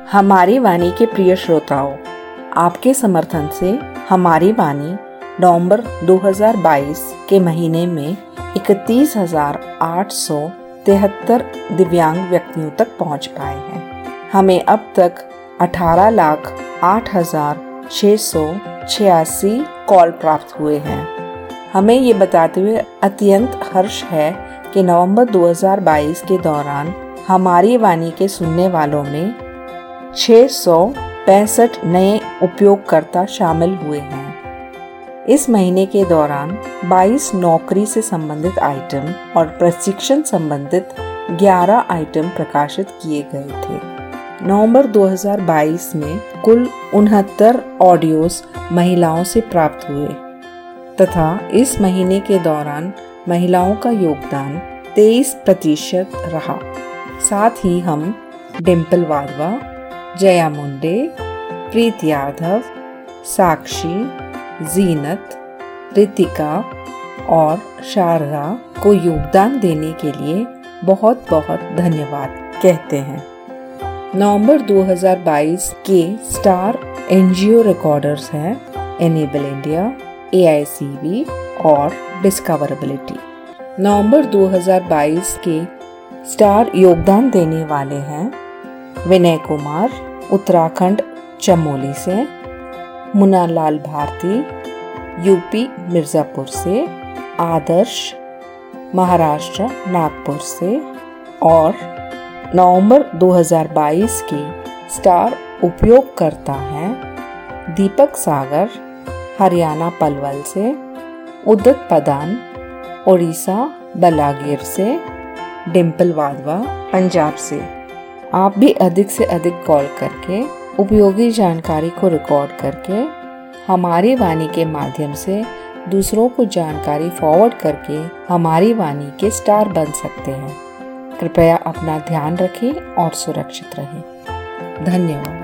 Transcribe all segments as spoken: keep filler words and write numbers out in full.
हमारी वाणी के प्रिय श्रोताओं, आपके समर्थन से हमारी वाणी नवंबर दो हज़ार बाईस के महीने में इकतीस हजार आठ सौ तिहत्तर दिव्यांग व्यक्तियों तक पहुंच पाए हैं। हमें अब तक अठारह लाख आठ हजार छः सौ छियासी कॉल प्राप्त हुए हैं। हमें ये बताते हुए अत्यंत हर्ष है कि नवंबर दो हज़ार बाईस के दौरान हमारी वाणी के सुनने वालों में छः सौ पैंसठ नए उपयोगकर्ता शामिल हुए हैं। इस महीने के दौरान बाईस नौकरी से संबंधित आइटम और प्रशिक्षण संबंधित ग्यारह आइटम प्रकाशित किए गए थे। नवंबर दो हज़ार बाईस में कुल उनहत्तर ऑडियोज महिलाओं से प्राप्त हुए तथा इस महीने के दौरान महिलाओं का योगदान तेईस प्रतिशत रहा। साथ ही हम डिम्पल वाधवा, जया मुंडे, प्रीत यादव, साक्षी, जीनत, रितिका और शारदा को योगदान देने के लिए बहुत बहुत धन्यवाद कहते हैं। नवंबर दो हज़ार बाईस के स्टार एनजीओ रिकॉर्डर्स हैं enable India, A I C B और डिस्कवरेबिलिटी। नवंबर दो हज़ार बाईस के स्टार योगदान देने वाले हैं विनय कुमार, उत्तराखंड चमोली से, मुन्ना लाल भारती, यूपी मिर्ज़ापुर से, आदर्श महाराष्ट्र नागपुर से और नवंबर दो हज़ार बाईस के स्टार उपयोगकर्ता हैं दीपक सागर, हरियाणा पलवल से, उदित प्रधान, ओडिशा बलागीर से, डिम्पल वाधवा, पंजाब से। आप भी अधिक से अधिक कॉल करके उपयोगी जानकारी को रिकॉर्ड करके हमारी वाणी के माध्यम से दूसरों को जानकारी फॉरवर्ड करके हमारी वाणी के स्टार बन सकते हैं। कृपया अपना ध्यान रखें और सुरक्षित रहें। धन्यवाद।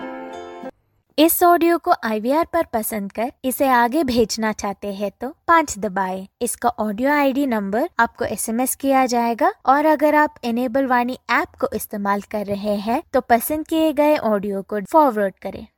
इस ऑडियो को आई वी आर पर पसंद कर इसे आगे भेजना चाहते हैं तो पाँच दबाएं। इसका ऑडियो आईडी नंबर आपको एस एम एस किया जाएगा और अगर आप एनेबल वाणी ऐप को इस्तेमाल कर रहे हैं तो पसंद किए गए ऑडियो को फॉरवर्ड करें।